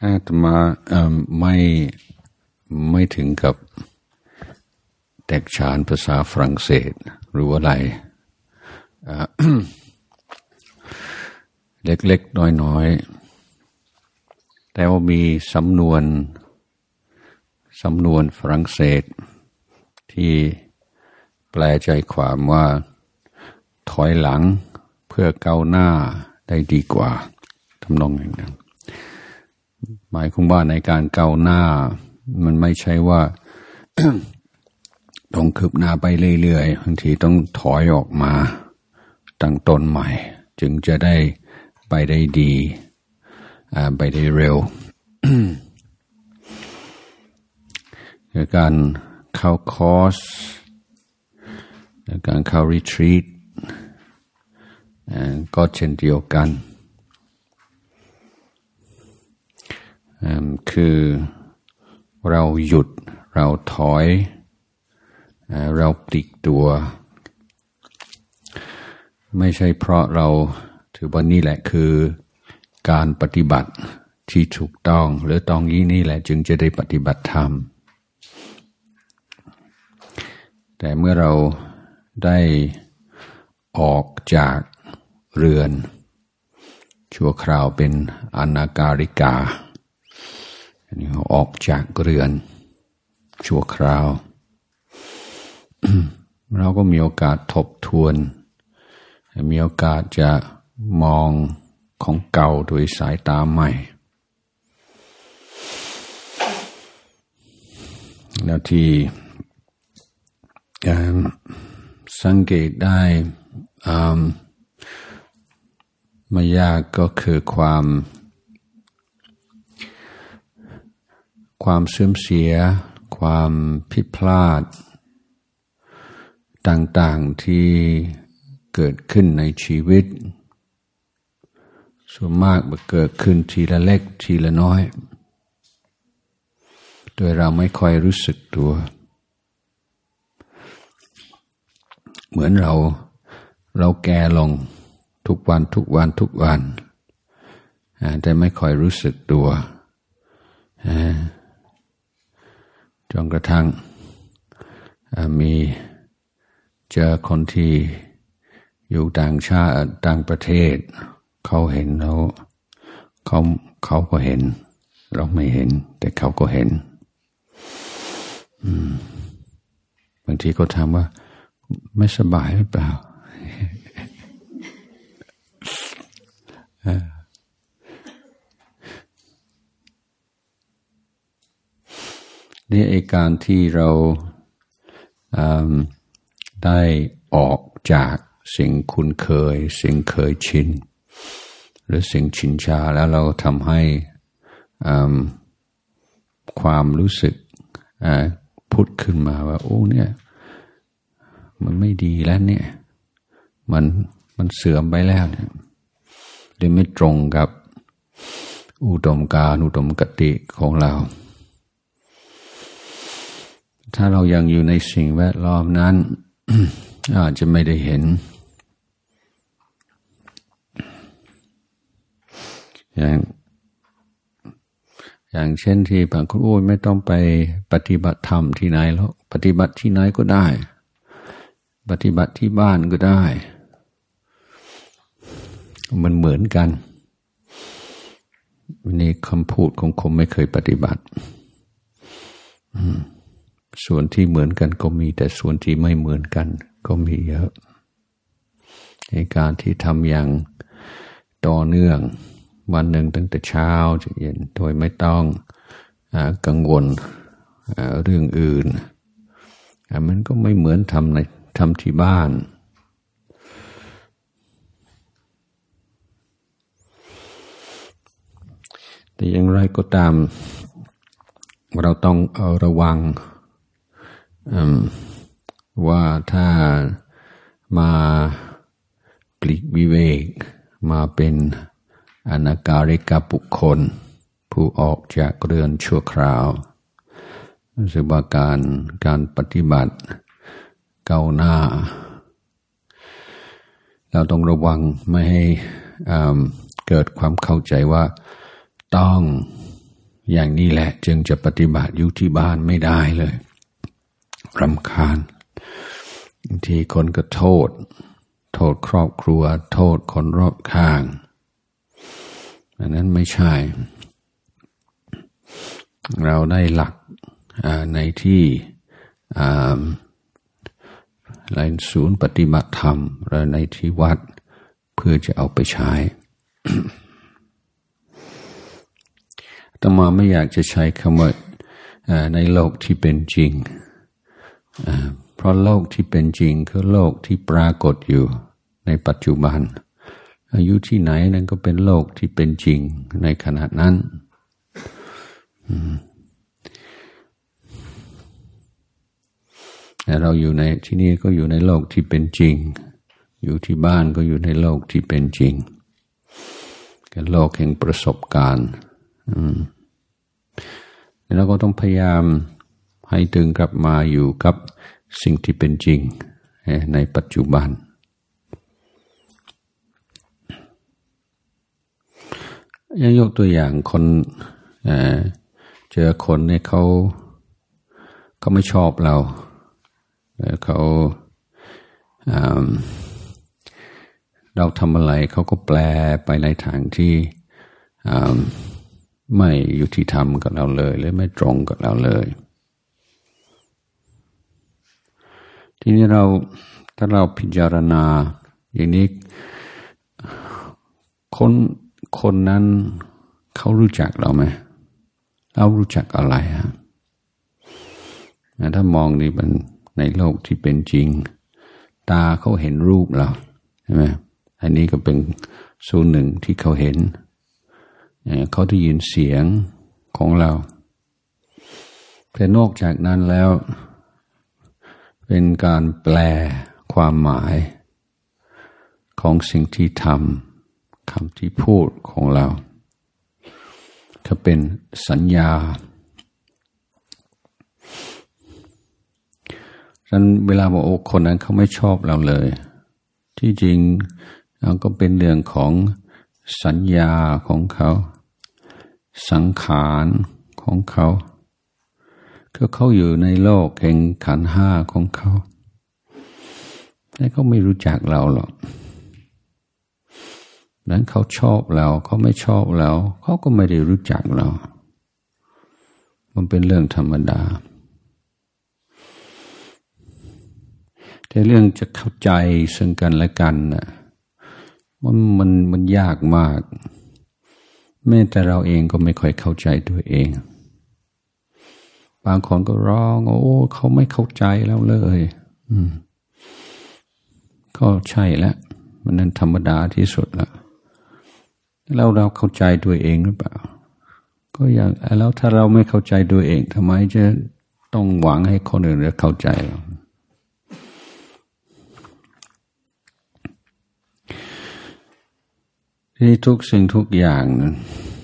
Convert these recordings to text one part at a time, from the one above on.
อาตมาไม่ถึงกับแตกฉานภาษาฝรั่งเศสหรืออะไร เล็กๆน้อยๆแต่ว่ามีสำนวนฝรั่งเศสที่แปลใจความว่าถอยหลังเพื่อก้าวหน้าได้ดีกว่าทำนองอย่างนั้นหมายความว่าในการก้าวหน้ามันไม่ใช่ว่า ต้องคืบหน้าไปเรื่อยๆบางทีต้องถอยออกมาตั้งต้นใหม่จึงจะได้ไปได้ดีไปได้เร็ว การเข้าคอร์สการเข้ารีทรีตก็เช่นเดียวกันคือเราหยุดเราถอยเราปลีกตัวไม่ใช่เพราะเราถือว่านี่แหละคือการปฏิบัติที่ถูกต้องหรือต้องนี่แหละจึงจะได้ปฏิบัติธรรมแต่เมื่อเราได้ออกจากเรือนชั่วคราวเป็นอนาการิกาออกจากเรือนชั่วคราว เราก็มีโอกาสทบทวนมีโอกาสจะมองของเก่าโดยสายตาใหม่แล้วที่สังเกตได้ไม่ยากก็คือความเสื่อมเสียความผิดพลาดต่างๆที่เกิดขึ้นในชีวิตส่วนมากมันเกิดขึ้นทีละเล็กทีละน้อยโดยเราไม่ค่อยรู้สึกตัวเหมือนเราแก่ลงทุกวันแต่ไม่ค่อยรู้สึกตัวจนกระทั่งมีเจอคนที่อยู่ต่างชาติต่างประเทศเขาเห็นแล้วเขาก็เห็นเราไม่เห็นแต่เขาก็เห็นบางทีก็ถามว่าไม่สบายหรือเปล่า นี่ไอ้การที่เราได้ออกจากสิ่งคุ้นเคยสิ่งเคยชินหรือสิ่งชินชาแล้วเราทำให้ความรู้สึกพุทธขึ้นมาว่าโอ้เนี่ยมันไม่ดีแล้วเนี่ยมันเสื่อมไปแล้วเนี่ยหรือไม่ตรงกับอุดมการณ์อุดมคติของเราถ้าเรายังอยู่ในสิ่งแวดล้อมนั้น อาจจะไม่ได้เห็นอย่างเช่นที่บางคนโอ้ยไม่ต้องไปปฏิบัติธรรมที่ไหนแล้วปฏิบัติที่ไหนก็ได้ปฏิบัติที่บ้านก็ได้มันเหมือนกันนี่คำพูดของคนไม่เคยปฏิบัติส่วนที่เหมือนกันก็มีแต่ส่วนที่ไม่เหมือนกันก็มีเยอะในการที่ทำอย่างต่อเนื่องวันหนึ่งตั้งแต่เช้าจนเย็นโดยไม่ต้องกังวลเรื่องอื่นมันก็ไม่เหมือนทำที่บ้านแต่อย่างไรก็ตามเราต้องระวังว่าถ้ามาปลีกวิเวกมาเป็นอนาการิกบุคคลผู้ออกจากเรือนชั่วคราวซึ่งว่าการปฏิบัติก้าวหน้าเราต้องระวังไม่ให้เกิดความเข้าใจว่าต้องอย่างนี้แหละจึงจะปฏิบัติอยู่ที่บ้านไม่ได้เลยรำคาญบางทีคนก็โทษครอบครัวโทษคนรอบข้างอันนั้นไม่ใช่เราได้หลักในที่ในศูนย์ปฏิบัติธรรมหรือในที่วัดเพื่อจะเอาไปใช้ อาตมาไม่อยากจะใช้คำว่าในโลกที่เป็นจริงเพราะโลกที่เป็นจริงคือโลกที่ปรากฏอยู่ในปัจจุบันอยู่ที่ไหนนั่นก็เป็นโลกที่เป็นจริงในขณะนั้นแต่เราอยู่ในที่นี่ก็อยู่ในโลกที่เป็นจริงอยู่ที่บ้านก็อยู่ในโลกที่เป็นจริงเป็นโลกแห่งประสบการณ์แล้วก็ต้องพยายามให้ดึงกลับมาอยู่กับสิ่งที่เป็นจริงในปัจจุบันยกตัวอย่างคนเจอคนเนี่ยเขาไม่ชอบเราเราทำอะไรเขาก็แปลไปในทางที่ไม่ยุติธรรมกับเราเลยหรือไม่ตรงกับเราเลยทีนี้ถ้าเราพิจารณาอย่างนี้คนนั้นเขารู้จักเราไหมเรารู้จักอะไรฮะถ้ามองนี่มันในโลกที่เป็นจริงตาเขาเห็นรูปเราใช่ไหมอันนี้ก็เป็นส่วนหนึ่งที่เขาเห็นเขาได้ยินเสียงของเราแต่นอกจากนั้นแล้วเป็นการแปลความหมายของสิ่งที่ทำคำที่พูดของเราก็เป็นสัญญาฉะนั้นเวลาบอกคนนั้นเขาไม่ชอบเราเลยที่จริงก็เป็นเรื่องของสัญญาของเขาสังขารของเขาคือเขาอยู่ในโลกแห่งขันธ์ห้าของเขาแต่เขาไม่รู้จักเราหรอกนั้นเขาชอบเราเขาไม่ชอบเราเขาก็ไม่ได้รู้จักเรามันเป็นเรื่องธรรมดาแต่เรื่องจะเข้าใจซึ่งกันและกันน่ะมันยากมากแม้แต่เราเองก็ไม่ค่อยเข้าใจตัวเองบางคนก็ร้องโอ้เขาไม่เข้าใจเราเลยก็ใช่แล้วมันนั้นธรรมดาที่สุดแล้วเราเข้าใจตัวเองหรือเปล่าก็อย่างแล้วถ้าเราไม่เข้าใจตัวเองทำไมจะต้องหวังให้คนอื่นจะเข้าใจเราที่ทุกสิ่งทุกอย่างนั้น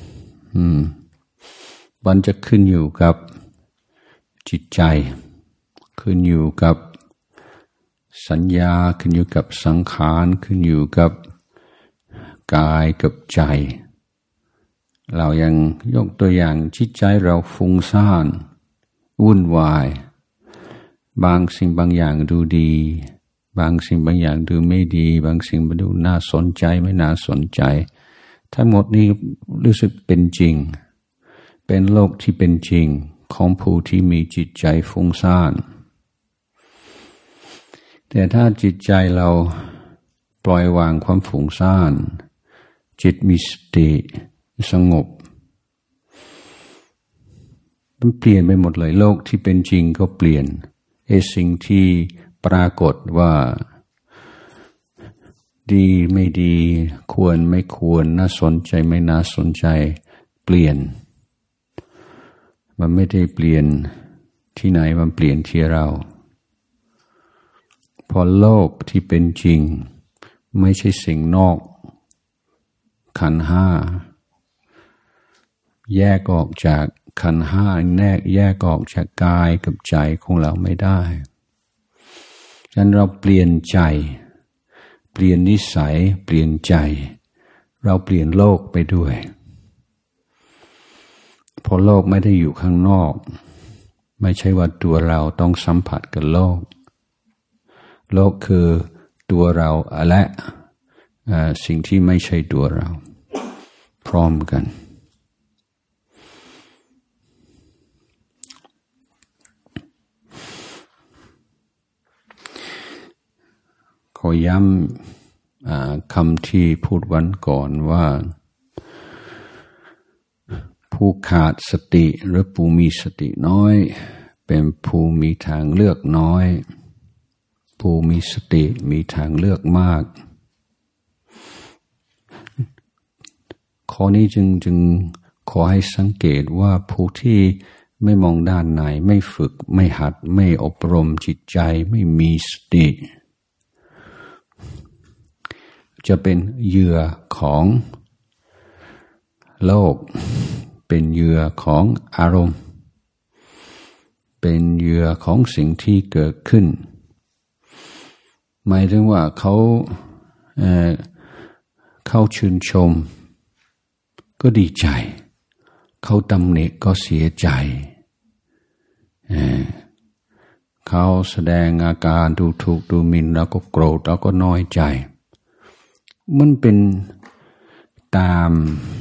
มันจะขึ้นอยู่กับจิตใจขึ้นอยู่กับสัญญาขึ้นอยู่กับสังขารขึ้นอยู่กับกายกับใจเรายังยกตัวอย่างจิตใจเราฟุ้งซ่านวุ่นวายบางสิ่งบางอย่างดูดีบางสิ่งบางอย่างดูไม่ดีบางสิ่งดูน่าสนใจไม่น่าสนใจทั้งหมดนี้รู้สึกเป็นจริงเป็นโลกที่เป็นจริงของผู้ที่มีจิตใจฟุ้งซ่านแต่ถ้าจิตใจเราปล่อยวางความฟุ้งซ่านจิตมีสติสงบมันเปลี่ยนไปหมดเลยโลกที่เป็นจริงก็เปลี่ยนสิ่งที่ปรากฏว่าดีไม่ดีควรไม่ควรน่าสนใจไม่น่าสนใจเปลี่ยนมันไม่ได้เปลี่ยนที่ไหนมันเปลี่ยนที่เราพอโลกที่เป็นจริงไม่ใช่สิ่งนอกขันธ์ห้าแยกออกจากขันธ์ห้าแยกออกจากกายกับใจของเราไม่ได้ฉะนั้นเราเปลี่ยนใจเปลี่ยนนิสัยเปลี่ยนใจเราเปลี่ยนโลกไปด้วยพราะโลกไม่ได้อยู่ข้างนอกไม่ใช่ว่าตัวเราต้องสัมผัสกับโลกโลกคือตัวเราและสิ่งที่ไม่ใช่ตัวเราพร้อมกันขอย้ำคำที่พูดวันก่อนว่าผู้ขาดสติหรือผู้มีสติน้อยเป็นผู้มีทางเลือกน้อยผู้มีสติมีทางเลือกมากข้อนี้จึงขอให้สังเกตว่าผู้ที่ไม่มองด้านในไม่ฝึกไม่หัดไม่อบรมจิตใจไม่มีสติจะเป็นเหยื่อของโลกเป็นเหยื่อของอารมณ์เป็นเหยื่อของสิ่งที่เกิดขึ้นหมายถึงว่าเขาชื่นชมก็ดีใจเขาตำหนิก็เสียใจเขาแสดงอาการดูถูกดูหมิ่นแล้วก็โกรธแล้วก็น้อยใจมันเป็นตาม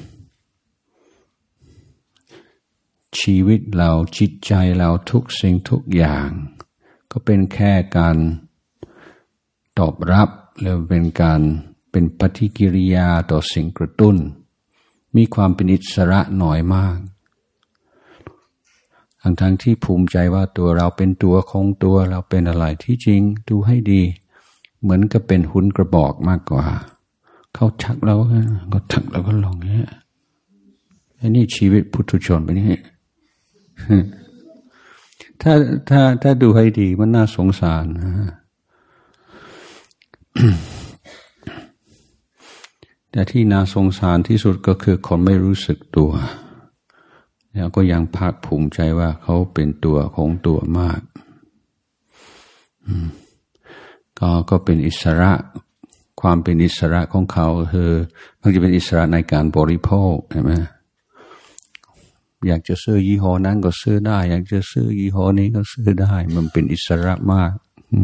ชีวิตเราจิตใจเราทุกสิ่งทุกอย่างก็เป็นแค่การตอบรับแล้วเป็นปฏิกิริยาต่อสิ่งกระตุ้นมีความเป็นอิสระน้อยมากทั้งที่ภูมิใจว่าตัวเราเป็นตัวของตัวเราเป็นอะไรที่จริงดูให้ดีเหมือนกับเป็นหุ่นกระบอกมากกว่าเขาทักเราก็ทักเราก็ลองอย่างนี้ไอ้นี่ชีวิตพุถุชนเป็นอย่างนี้ถ้าดูให้ดีมันน่าสงสารนะแต่ที่น่าสงสารที่สุดก็คือคนไม่รู้สึกตัวแล้วก็ยังภาคภูมิใจว่าเขาเป็นตัวของตัวมากก็เป็นอิสระความเป็นอิสระของเขาคือมันจะเป็นอิสระในการบริโภคใช่ไหมอยากจะซื้อยี่ห้อนั้นก็ซื้อได้อยากจะซื้อยี่ห้อนี้ก็ซื้อได้มันเป็นอิสระมาก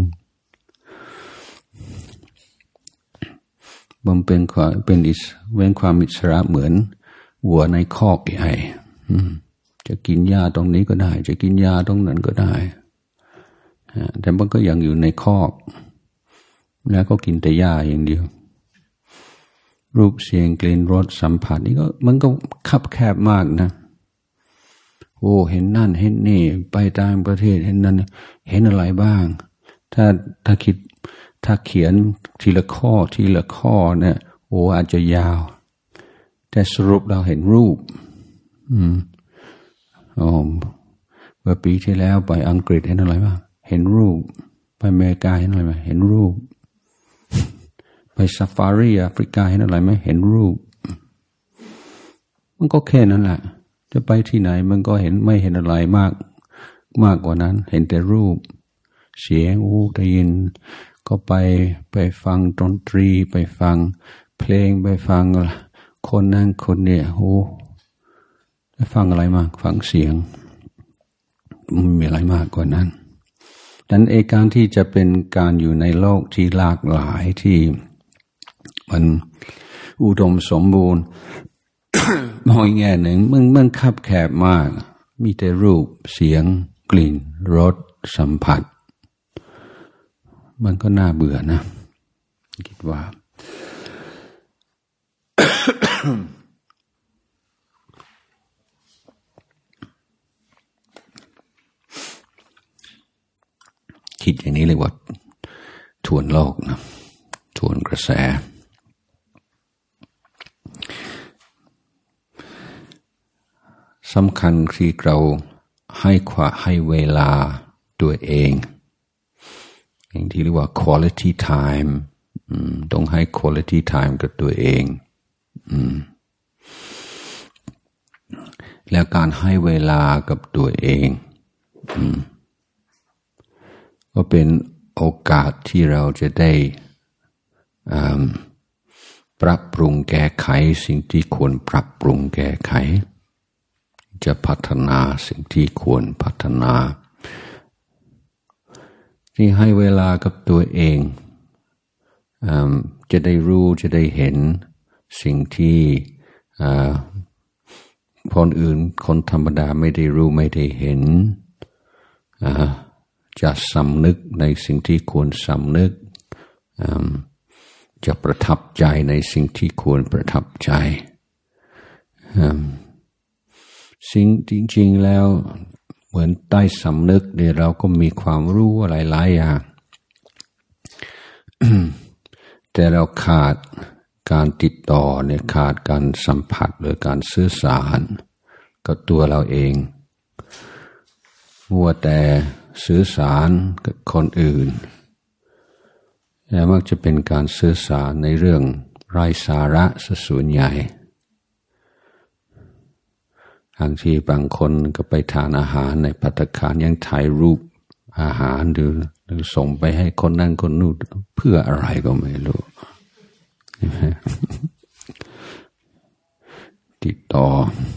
มันเป็นความอิสระเหมือนวัวในคอกใหญ่จะกินหญ้าตรงนี้ก็ได้จะกินหญ้าตรงนั้นก็ได้แต่มันก็ยังอยู่ในคอกแล้วก็กินแต่หญ้าอย่างเดียวรูปเสียงกลิ่นรสสัมผัสนี่ก็มันก็คับแคบมากนะโอ้เห็นนั่นเห็นนี่ไปต่างประเทศเห็นนั่นเห็นอะไรบ้างถ้าเขียนทีละข้อเนี่ยโอ้อาจจะยาวแต่สรุปเราเห็นรูปเมื่อปีที่แล้วไปอังกฤษเห็นอะไรบ้างเห็นรูปไปอเมริกาเห็นอะไรไหมเห็นรูปไปซาฟารีแอฟริกาเห็นอะไรไหมเห็นรูปมันก็แค่นั้นแหละจะไปที่ไหนมันก็เห็นไม่เห็นอะไรมากกว่านั้นเห็นแต่รูปเสียงได้ยินก็ไปฟังดนตรีไปฟังเพลงไปฟังคนนั่งคนเนี่ยได้ฟังอะไรมากฟังเสียงมันมีอะไรมากกว่านั้นดังนั้นการที่จะเป็นการอยู่ในโลกที่หลากหลายที่มันอุดมสมบูรณ์ มองอีกแง่หนึ่งมันคับแคบมากมีแต่รูปเสียงกลิ่นรสสัมผัสมันก็น่าเบื่อนะคิดว่า คิดอย่างนี้เลยว่าทวนโลกนะทวนกระแสสำคัญที่เราให้เวลาตัวเองอย่างที่เรียกว่า quality time ต้องให้ quality time กับตัวเองแล้วการให้เวลากับตัวเองก็เป็นโอกาสที่เราจะได้ปรับปรุงแก้ไขสิ่งที่ควรปรับปรุงแก้ไขจะพัฒนาสิ่งที่ควรพัฒนาที่ให้เวลากับตัวเองจะได้รู้จะได้เห็นสิ่งที่คนอื่นคนธรรมดาไม่ได้รู้ไม่ได้เห็นจะสำนึกในสิ่งที่ควรสำนึกจะประทับใจในสิ่งที่ควรประทับใจสิ่งจริงๆแล้วเหมือนใต้สำนึกเนี่ยเราก็มีความรู้อะไรหลายอย่าง แต่เราขาดการติดต่อเนี่ยขาดการสัมผัสหรือการสื่อสารกับตัวเราเองมัวแต่สื่อสารกับคนอื่นและมักจะเป็นการสื่อสารในเรื่องไร้สาระซะส่วนใหญ่บางทีบางคนก็ไปทานอาหารในภัตตาคารยังถ่ายรูปอาหารหรือส่งไปให้คนนั้นคนนู้นเพื่ออะไรก็ไม่รู้ ติดต่อ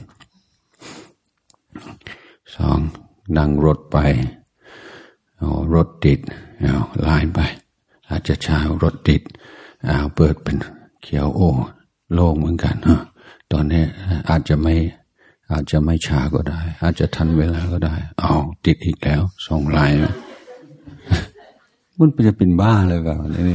2นั่งรถไปรถติดไลน์ไปอาจจะช้ารถติดเปิดเป็นเขียวโอ้โล่งเหมือนกันตอนนี้อาจจะไม่ช้าก็ได้อาจจะทันเวลาก็ได้ติดอีกแล้วส่งไลน์มันจะเป็นบ้าเลยแบบนี้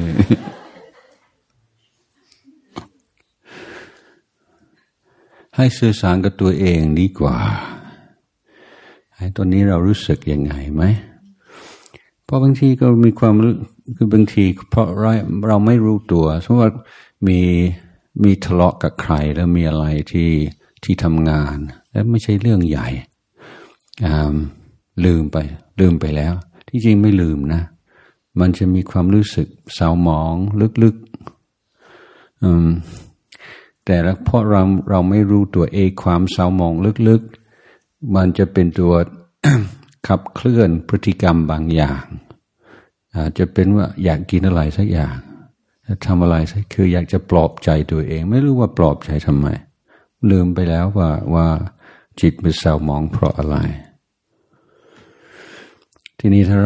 ให้สื่อสารกับตัวเองดีกว่าให้ตอนนี้เรารู้สึกยังไงไหมเพราะบางทีก็มีความรู้คือบางทีเพราะเราไม่รู้ตัวสมมติว่ามีทะเลาะกับใครแล้วมีอะไรที่ทำงานแล้วไม่ใช่เรื่องใหญ่ลืมไปแล้วที่จริงไม่ลืมนะมันจะมีความรู้สึกเศร้าหมองลึกๆแต่เพราะเราไม่รู้ตัวเองความเศร้าหมองลึกๆมันจะเป็นตัว ขับเคลื่อนพฤติกรรมบางอย่างอาจจะเป็นว่าอยากกินอะไรสักอย่างทำอะไรสักคืออยากจะปลอบใจตัวเองไม่รู้ว่าปลอบใจทำไมลืมไปแล้วว่าจิตมันเศร้าหมองเพราะอะไรทีนี้ถ้า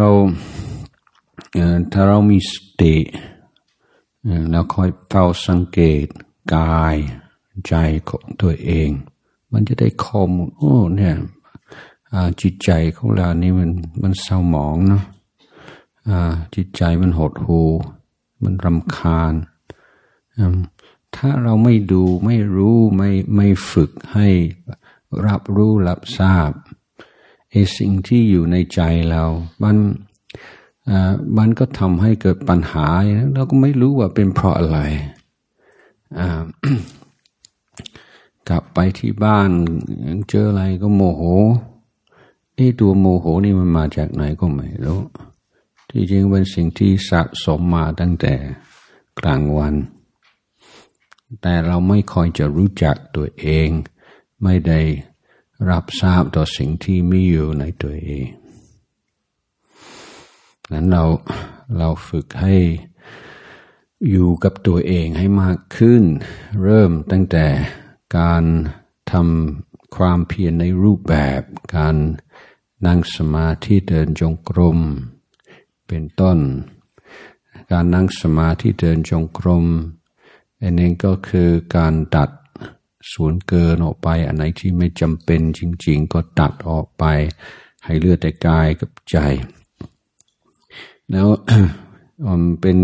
เรามีสติแล้วคอยเฝ้าสังเกตกายใจของตัวเองมันจะได้ข้อมูลเนี่ยจิตใจของเรานี่มันเศร้าหมองเนาะจิตใจมันหดหู่มันรำคาญถ้าเราไม่ดูไม่รู้ไม่ฝึกให้รับรู้รับทราบสิ่งที่อยู่ในใจเรามันก็ทำให้เกิดปัญหาเราก็ไม่รู้ว่าเป็นเพราะอะไร กลับไปที่บ้านเจออะไรก็โมโหตัวโมโหนี่มันมาจากไหนก็ไม่รู้ที่จริงเป็นสิ่งที่สะสมมาตั้งแต่กลางวันแต่เราไม่ค่อยจะรู้จักตัวเองไม่ได้รับทราบต่อสิ่งที่มีอยู่ในตัวเองนั้นเราฝึกให้อยู่กับตัวเองให้มากขึ้นเริ่มตั้งแต่การทำความเพียรในรูปแบบการนั่งสมาธิเดินจงกรมเป็นต้นการนั่งสมาธิเดินจงกรมอันนี้ก็คือการตัดส่วนเกินออกไปอันไหนที่ไม่จำเป็นจริงๆก็ตัดออกไปให้เหลือแต่กายกับใจแล้ว เป็น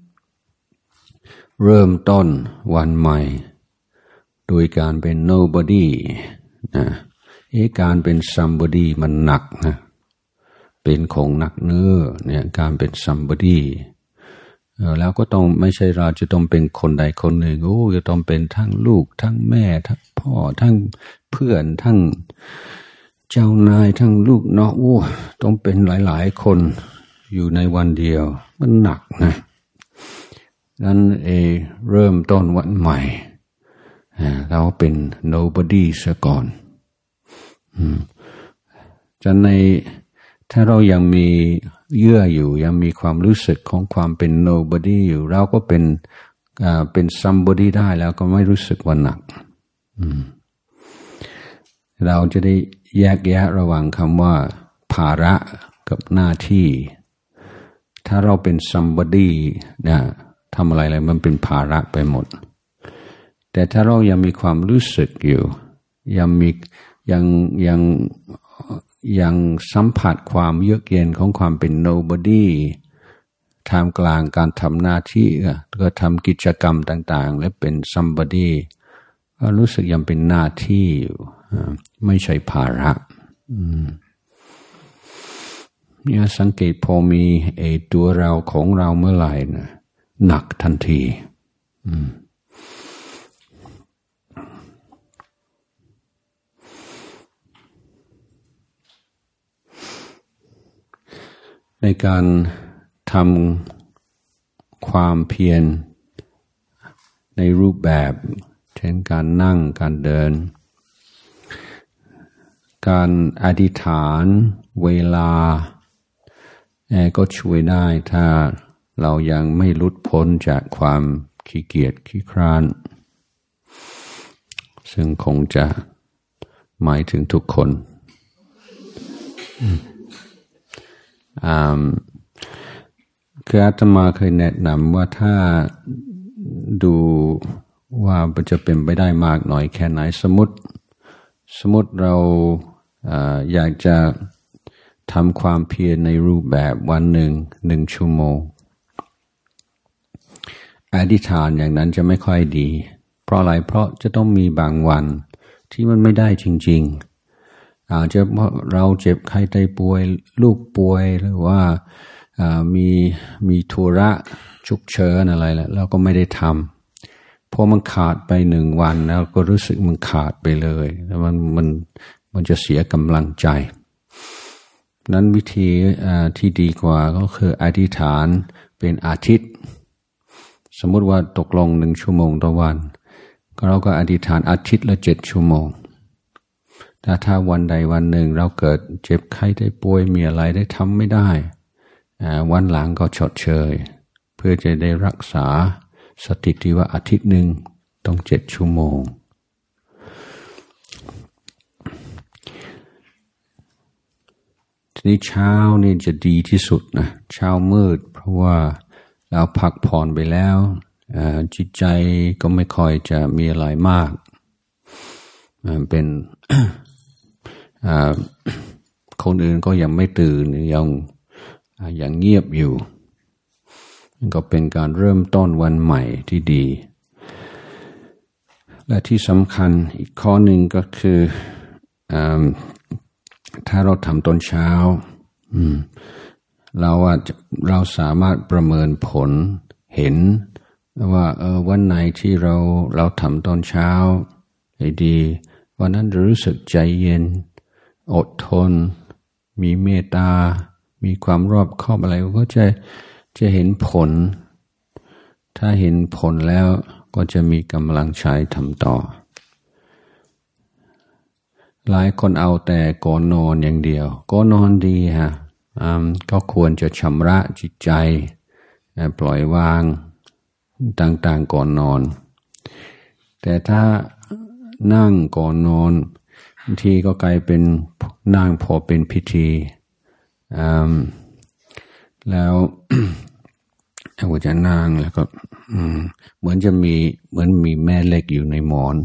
เริ่มต้นวันใหม่โดยการเป็น nobody นะการเป็น somebody มันหนักนะเป็นของหนักเนื้อเนี่ยการเป็น somebody แล้วก็ต้องไม่ใช่เราจะต้องเป็นคนใดคนหนึ่งจะต้องเป็นทั้งลูกทั้งแม่ทั้งพ่อทั้งเพื่อนทั้งเจ้านายทั้งลูกน้องต้องเป็นหลายๆคนอยู่ในวันเดียวมันหนักนะนั้นเริ่มต้นวันใหม่เราเป็น nobody ซะก่อนจะถ้าเรายังมีเยื่ออยู่ยังมีความรู้สึกของความเป็น nobody อยู่เราก็เป็น somebody ได้แล้วก็ไม่รู้สึกว่าหนักเราจะได้แยกแยะระหว่างคำว่าภาระกับหน้าที่ถ้าเราเป็น somebody เนี่ยทำอะไรมันเป็นภาระไปหมดแต่ถ้าเรายังมีความรู้สึกอยู่ยังสัมผัสความเยือกเย็นของความเป็น nobody ท่ามกลางการทำหน้าที่ก็ทำกิจกรรมต่างๆและเป็น somebody ก็รู้สึกยังเป็นหน้าที่อยู่ไม่ใช่ภาระเนี่ยสังเกตพอมีตัวเราของเราเมื่อไหร่นะหนักทันทีในการทำความเพียรในรูปแบบเช่นการนั่งการเดินการอธิษฐานเวลาก็ช่วยได้ถ้าเรายังไม่หลุดพ้นจากความขี้เกียจขี้คร้านซึ่งคงจะหมายถึงทุกคนคืออาตมาเคยแนะนำว่าถ้าดูว่าจะเป็นไปได้มากหน่อยแค่ไหนสมมติเราอยากจะทำความเพียรในรูปแบบวันหนึ่งชั่วโมงอธิษฐานอย่างนั้นจะไม่ค่อยดีเพราะอะไรเพราะจะต้องมีบางวันที่มันไม่ได้จริงๆอาจจะเราเจ็บไข้ได้ป่วยลูกป่วยหรือว่ามีธุระฉุกเฉินอะไรแล้วเราก็ไม่ได้ทำพอมันขาดไป1 วันแล้วก็รู้สึกมันขาดไปเลยแล้วมันจะเสียกำลังใจนั้นวิธีที่ดีกว่าก็คืออธิษฐานเป็นอาทิตย์สมมุติว่าตกลง1 ชั่วโมงต่อวันก็เราก็อธิษฐานอาทิตย์ละ7 ชั่วโมงแต่ถ้าวันใดวันหนึ่งเราเกิดเจ็บไข้ได้ป่วยมีอะไรได้ทำไม่ได้วันหลังก็ชดเชยเพื่อจะได้รักษาสถิติว่าอาทิตย์หนึ่งต้อง7 ชั่วโมงทีนี้เช้านี่จะดีที่สุดนะเช้ามืดเพราะว่าเราพักผ่อนไปแล้วจิตใจก็ไม่ค่อยจะมีอะไรมากเป็น คนอื่นก็ยังไม่ตื่นยังเงียบอยู่ก็เป็นการเริ่มต้นวันใหม่ที่ดีและที่สำคัญอีกข้อหนึ่งก็คือถ้าเราทำตอนเช้าเราสามารถประเมินผลเห็นว่าวันไหนที่เราทำตอนเช้าให้ดีวันนั้นรู้สึกใจเย็นอดทนมีเมตตามีความรอบคอบอะไรก็จะเห็นผลถ้าเห็นผลแล้วก็จะมีกำลังใจทำต่อหลายคนเอาแต่ก่อนนอนอย่างเดียวก็นอนดีฮะก็ควรจะชำระจิตใจปล่อยวางต่างๆก่อนนอนแต่ถ้านั่งก่อนนอนบางทีก็กลายเป็นนั่งพอเป็นพิธีแล้วเราก็จะนั่งแล้วก็เหมือนมีแม่เหล็กอยู่ในหมอน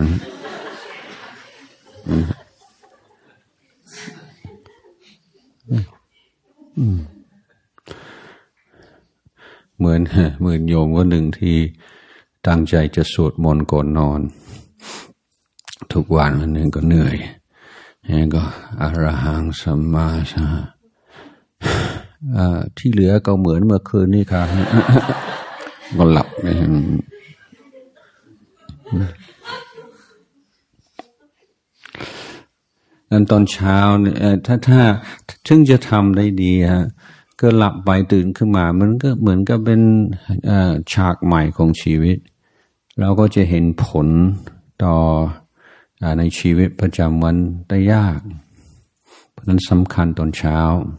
เหมือนโยมคนหนึ่งที่ตั้งใจจะสวดมนต์ก่อนนอนทุกวันนึงก็เหนื่อยแล้วก็อะระหังสัมมาสัมที่เหลือก็เหมือนเมื่อคืนนี่ครับก็หลับไปนั้นตอนเช้าถ้าถึงจะทำได้ดีฮะก็หลับไปตื่นขึ้นมามันก็เหมือนกับเป็นฉากใหม่ของชีวิตเราก็จะเห็นผลต่อในชีวิตประจำวันได้ยากเพราะนั้นสำคัญตอนเช้า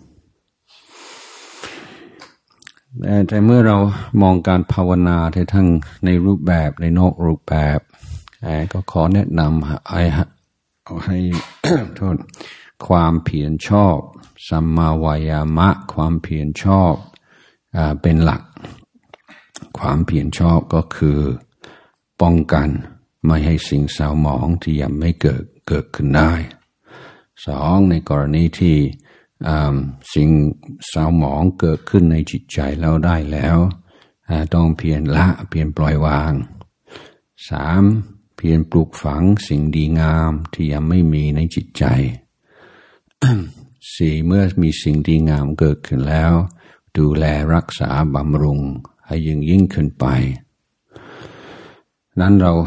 แต่เมื่อเรามองการภาวนาทั้งในรูปแบบในนอกรูปแบบก็ขอแนะนำเอาให้ โทษความเพียรชอบสัมมาวายามะความเพียรชอบเป็นหลักความเพียรชอบก็คือป้องกันไม่ให้สิ่งเศร้าหมองที่ยังไม่เกิดขึ้นได้สองในกรณีที่สิ่งเศร้าหมองเกิดขึ้นในจิตใจเราได้แล้วต้องเพียรละเพียรปล่อยวางสามเพียรปลูกฝังสิ่งดีงามที่ยังไม่มีในจิตใจ สี่เมื่อมีสิ่งดีงามเกิดขึ้นแล้วดูแลรักษาบำรุงให้ยิ่งขึ้นไปนั้นเรา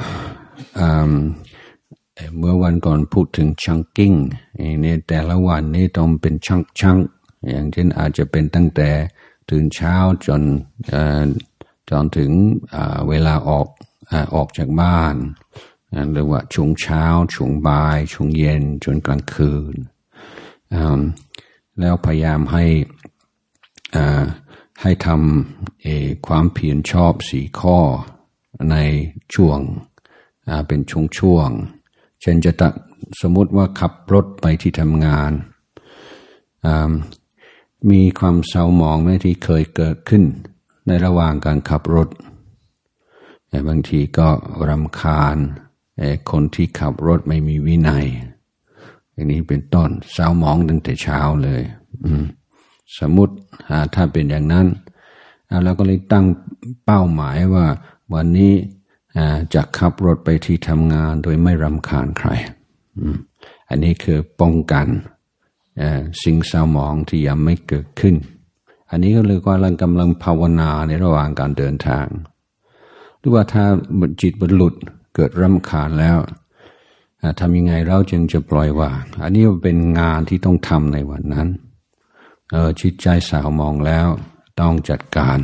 เมื่อวันก่อนพูดถึงชังกิ้งในแต่ละวันนี้ต้องเป็นชังอย่างเช่นอาจจะเป็นตั้งแต่ตื่นเช้าจนถึงเวลาออกจากบ้านหรือว่าช่วงเช้าช่วงบ่ายช่วงเย็นจนกลางคืนแล้วพยายามให้ทำความเพียรชอบ4 ข้อในช่วงเป็นช่วงเช่นจะสมมติว่าขับรถไปที่ทำงานมีความเศร้าหมองไหมที่เคยเกิดขึ้นในระหว่างการขับรถแต่บางทีก็รำคาญคนที่ขับรถไม่มีวินัยอย่างนี้เป็นต้นเศร้าหมองตั้งแต่เช้าเลยสมมุติถ้าเป็นอย่างนั้นเราก็เลยตั้งเป้าหมายว่าวันนี้จะขับรถไปที่ทำงานโดยไม่รำคาญใครอันนี้คือป้องกันสิ่งเศร้าหมองที่ยังไม่เกิดขึ้นอันนี้ก็เลยว่ากำลังภาวนาในระหว่างการเดินทางหรือว่าถ้าจิตมันหลุดเกิดรำคาญแล้วทำยังไงเราจึงจะปล่อยวางอันนี้เป็นงานที่ต้องทำในวันนั้นจิตใจเศร้าหมองแล้วต้องจัดการ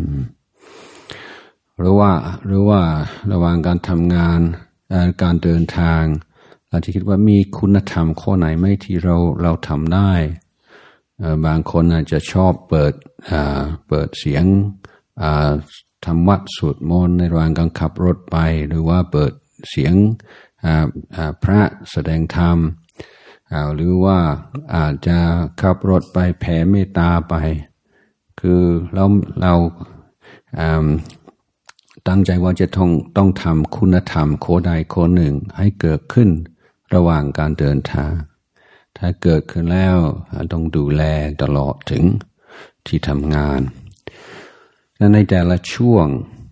หรือว่าระหว่างการทำงานการเดินทางเราจะคิดว่ามีคุณธรรมข้อไหนไหมที่เราทำได้บางคนอาจจะชอบเปิดเสียงทำวัดสวดมนต์ในระหว่างการขับรถไปหรือว่าเปิดเสียงพระแสดงธรรมหรือว่าอาจจะขับรถไปแผ่เมตตาไปคือเราตั้งใจว่าจะต้องทำคุณธรรมข้อใดข้อหนึ่งให้เกิดขึ้นระหว่างการเดินทางถ้าเกิดขึ้นแล้วต้องดูแลตลอดถึงที่ทำงานและในแต่ละช่วง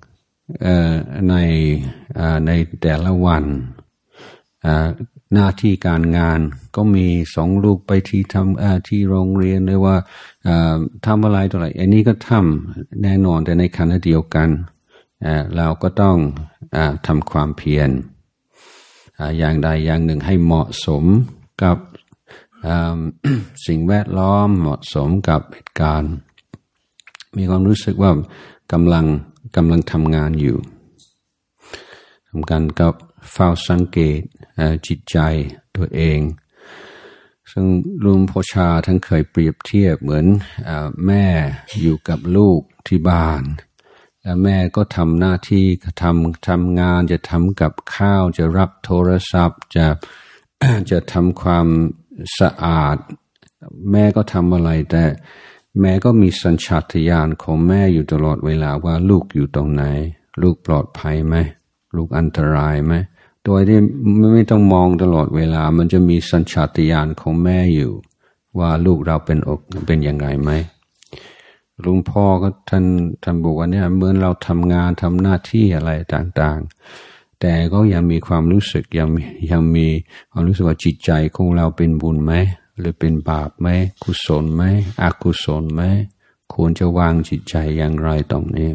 ในแต่ละวันหน้าที่การงานก็มีส่งลูกไปที่โรงเรียนหรือว่าทำอะไรตัวอะไรอันนี้ก็ทำแน่นอนแต่ในขณะเดียวกันเราก็ต้องทำความเพียรอย่างใดอย่างหนึ่งให้เหมาะสมกับสิ่งแวดล้อมเหมาะสมกับเหตุการณ์มีความรู้สึกว่ากำลังทำงานอยู่ทำกันกับเฝ้าสังเกตจิตใจตัวเองซึ่งลุงพ่อชาท่านเคยเปรียบเทียบเหมือนแม่อยู่กับลูกที่บ้านและแม่ก็ทำหน้าที่ทำงานจะทำกับข้าวจะรับโทรศัพท์จะทำความสะอาดแม่ก็ทำอะไรแต่แม่ก็มีสัญชาตญาณของแม่อยู่ตลอดเวลาว่าลูกอยู่ตรงไหนลูกปลอดภัยไหมลูกอันตรายไหมโดยที่ไม่ต้องมองตลอดเวลามันจะมีสัญชาตญาณของแม่อยู่ว่าลูกเราเป็นยังไงไหมลุงพ่อก็ท่านบอกว่าเนี่ยเหมือนเราทำงานทำหน้าที่อะไรต่างๆแต่ก็ยังมีความรู้สึกยังมีความรู้สึกว่าจิตใจของเราเป็นบุญไหมหรือเป็นบาปไหมกุศลไหมอกุศลไหมควรจะวางจิตใจอย่างไรตรงนี้